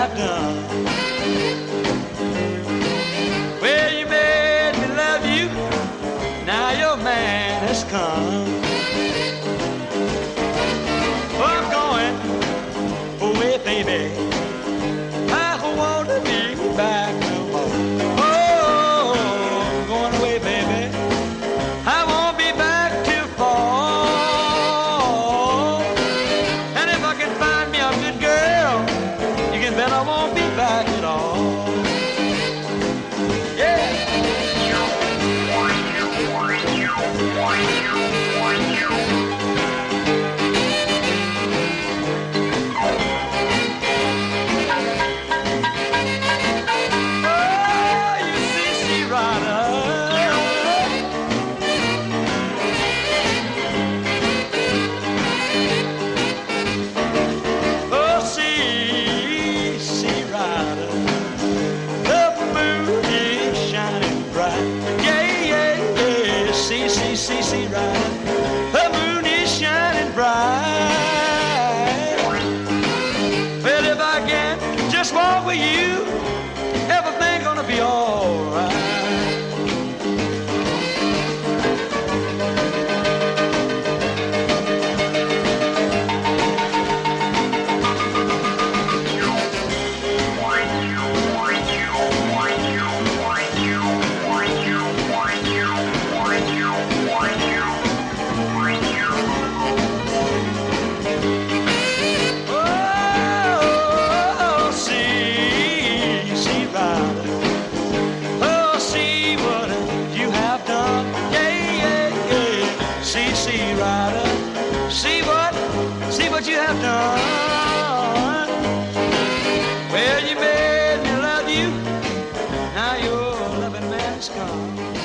have done. Well, you made me love you, now your man has come. I'm going away, baby. I don't want to be back no more. Oh, I'm going away, baby. I won't be back till fall. And if I can find me a good girl, you can bet I won't be back at all. Yeah. See, right, the moon is shining bright. Well, if I can just walk with you, everything's gonna be all right. See what you have done. Well, you made me love you, now your loving man's come.